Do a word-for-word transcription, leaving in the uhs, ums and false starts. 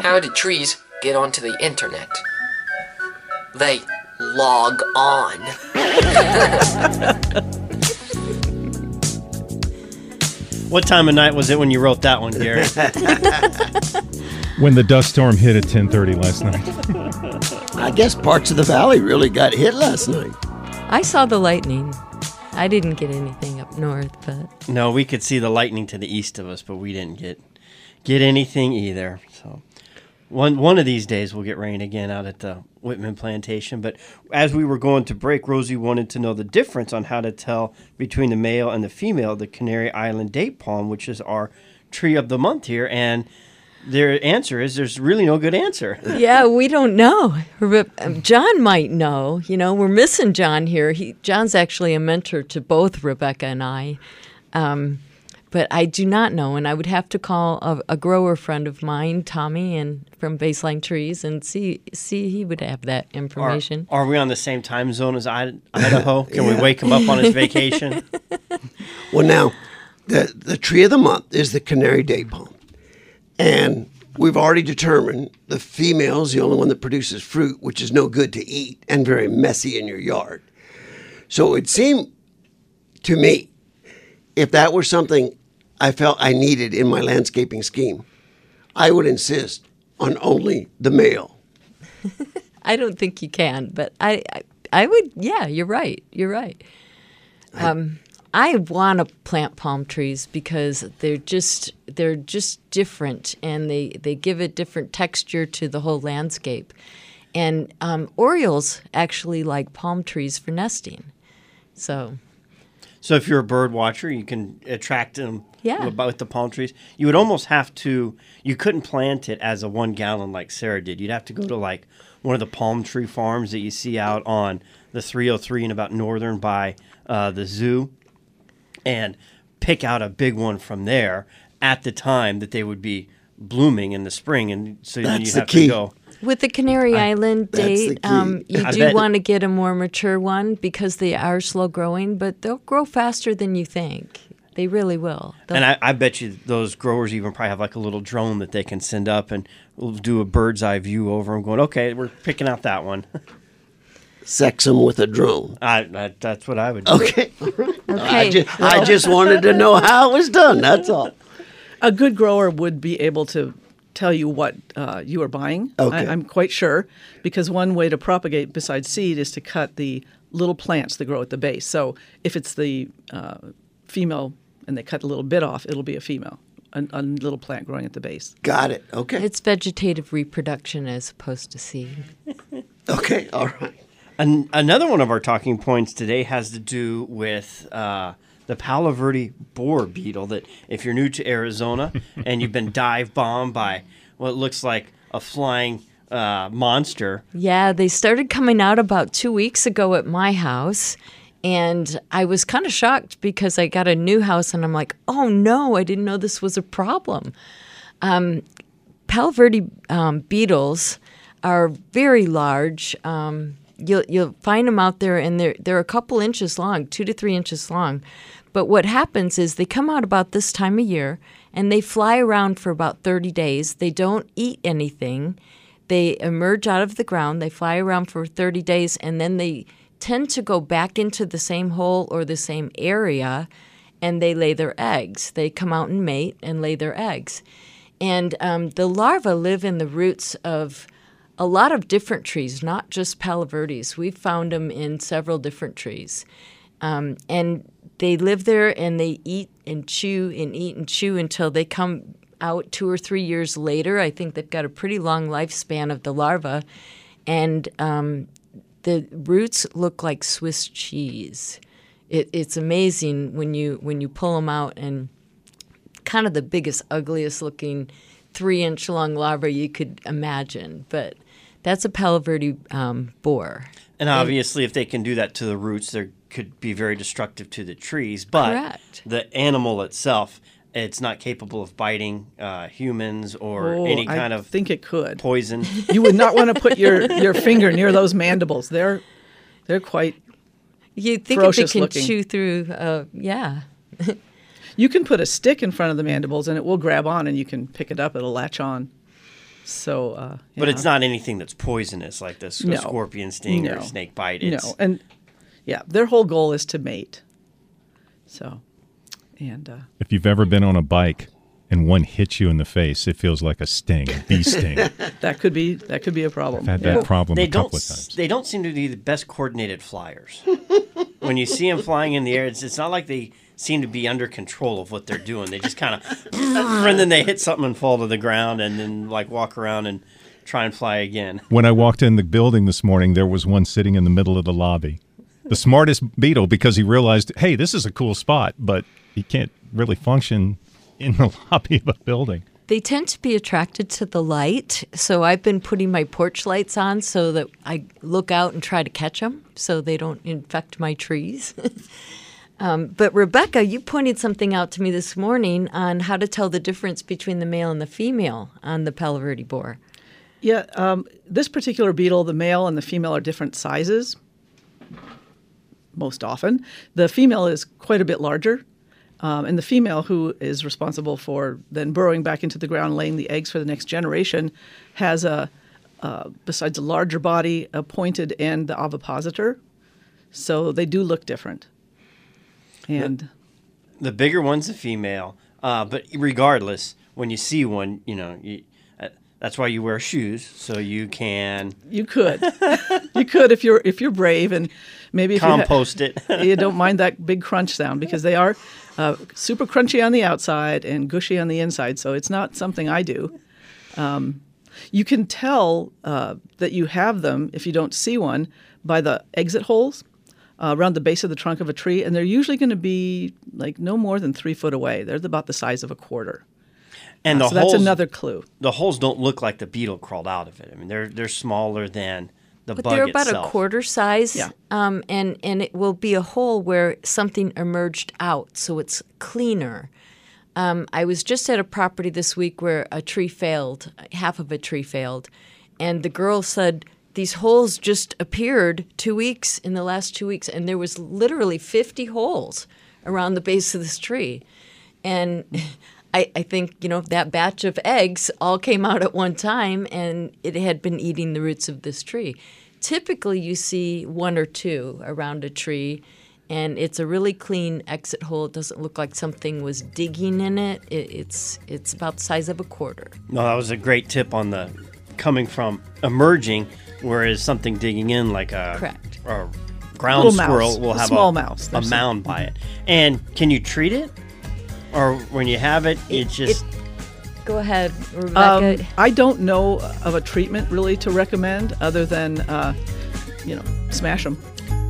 How do trees get onto the internet? They log on. What time of night was it when you wrote that one, Gary? When the dust storm hit at ten thirty last night. I guess parts of the valley really got hit last night. I saw the lightning. I didn't get anything up north, but No, we could see the lightning to the east of us, but we didn't get get anything either. So one one of these days we'll get rain again out at the Whitman plantation. But as we were going to break, Rosie wanted to know the difference on how to tell between the male and the female of the Canary Island date palm, which is our tree of the month here. And their answer is there's really no good answer. yeah, we don't know. John might know. You know, we're missing John here. He John's actually a mentor to both Rebecca and I. Um, but I do not know, and I would have to call a, a grower friend of mine, Tommy, and from Baseline Trees, and see see he would have that information. Are, are we on the same time zone as I, Idaho? Can yeah. we wake him up on his vacation? Well, now, the the tree of the month is the Canary date palm. And we've already determined the female is the only one that produces fruit, which is no good to eat and very messy in your yard. So it seemed to me, if that were something I felt I needed in my landscaping scheme, I would insist on only the male. I don't think you can, but I, I, I would, yeah, you're right. You're right. Um, I want to plant palm trees because they're just they're just different, and they, they give a different texture to the whole landscape. And um, Orioles actually like palm trees for nesting. So, so if you're a bird watcher, you can attract them yeah. with the palm trees. You would almost have to. You couldn't plant it as a one gallon like Sarah did. You'd have to go to like one of the palm tree farms that you see out on the three oh three and about Northern by uh, the zoo, and pick out a big one from there at the time that they would be blooming in the spring, and so That's you'd the have key. to go. With the Canary I- Island That's the date, key. um, you I do bet- want to get a more mature one because they are slow growing, but they'll grow faster than you think. They really will. They'll- And I, I bet you those growers even probably have like a little drone that they can send up and we'll do a bird's eye view over them, going, okay, we're picking out that one. Sex them with a drone. I, I, that's what I would do. Okay. All right. Okay. I, just, I just wanted to know how it was done. That's all. A good grower would be able to tell you what uh, you are buying. Okay. I, I'm quite sure, because one way to propagate besides seed is to cut the little plants that grow at the base. So if it's the uh, female and they cut a little bit off, it'll be a female, a, a little plant growing at the base. Got it. Okay. It's vegetative reproduction as opposed to seed. Okay. All right. An- another one of our talking points today has to do with uh, the Palo Verde borer beetle. That if you're new to Arizona and you've been dive bombed by what looks like a flying uh, monster. Yeah, they started coming out about two weeks ago at my house. And I was kind of shocked because I got a new house and I'm like, oh no, I didn't know this was a problem. Um, Palo Verde um, beetles are very large. Um, you'll you'll find them out there, and they're they're a couple inches long, two to three inches long. But what happens is they come out about this time of year, and they fly around for about thirty days. They don't eat anything. They emerge out of the ground. They fly around for thirty days, and then they tend to go back into the same hole or the same area, and they lay their eggs. They come out and mate and lay their eggs. And um, the larvae live in the roots of a lot of different trees, not just Palo Verdes. We've found them in several different trees. Um, and they live there, and they eat and chew and eat and chew until they come out two or three years later. I think they've got a pretty long lifespan of the larva. And um, the roots look like Swiss cheese. It, it's amazing when you when you pull them out, and kind of the biggest, ugliest looking three-inch long larva you could imagine. But that's a Palo Verde um, borer. And obviously, if they can do that to the roots, they could be very destructive to the trees. But Correct. the animal itself, it's not capable of biting uh, humans or Oh, any I kind of think it could. poison. You would not want to put your, your finger near those mandibles. They're they're quite. You think if they Ferocious can looking. chew through, uh, yeah. You can put a stick in front of the mandibles, and it will grab on, and you can pick it up. It'll latch on. So, uh, But yeah. it's not anything that's poisonous like this No. scorpion sting or No. snake bite. It's, No, and yeah, their whole goal is to mate. So, and uh, If you've ever been on a bike and one hits you in the face, it feels like a sting, a bee sting. I've that could be that could be a problem. had that problem they a couple don't. of times. They don't seem to be the best coordinated flyers. When you see them flying in the air, it's, it's not like they seem to be under control of what they're doing. They just kind of, and then they hit something and fall to the ground, and then like walk around and try and fly again. When I walked in the building this morning, there was one sitting in the middle of the lobby. The smartest beetle, because he realized, hey, this is a cool spot, but he can't really function in the lobby of a building. They tend to be attracted to the light, so I've been putting my porch lights on so that I look out and try to catch them so they don't infect my trees. um, but Rebecca, you pointed something out to me this morning on how to tell the difference between the male and the female on the Palo Verde boar. Yeah, um, this particular beetle, the male and the female are different sizes. Most often, the female is quite a bit larger. Um, and the female, who is responsible for then burrowing back into the ground, laying the eggs for the next generation, has a, uh, besides a larger body, a pointed end, the ovipositor. So they do look different. And The bigger one's the female, uh, but regardless, when you see one, you know, you, uh, that's why you wear shoes so you can you could, you could if you're if you're brave and maybe if you ha- compost it. you don't mind that big crunch sound, because they are uh, super crunchy on the outside and gushy on the inside. So it's not something I do. Um, you can tell uh, that you have them if you don't see one by the exit holes uh, around the base of the trunk of a tree, and they're usually going to be like no more than three foot away. They're about the size of a quarter. And Uh, the so that's holes, another clue. the holes don't look like the beetle crawled out of it. I mean, they're they're smaller than the But bug they're about itself. a quarter size, Yeah. um, and, and it will be a hole where something emerged out, so it's cleaner. Um, I was just at a property this week where a tree failed, half of a tree failed, and the girl said these holes just appeared two weeks in the last two weeks, and there was literally fifty holes around the base of this tree. And I, I think, you know, that batch of eggs all came out at one time, and it had been eating the roots of this tree. Typically, you see one or two around a tree, and it's a really clean exit hole. It doesn't look like something was digging in it. it it's it's about the size of a quarter. No, that was a great tip on the coming from emerging, whereas something digging in like a, Correct. a ground Little mouse, squirrel will a have small a, mouse. a There's some- mound by it. And can you treat it? Or when you have it, it, just... Go ahead, Rebecca. Um, I don't know of a treatment really to recommend other than, uh, you know, smash them.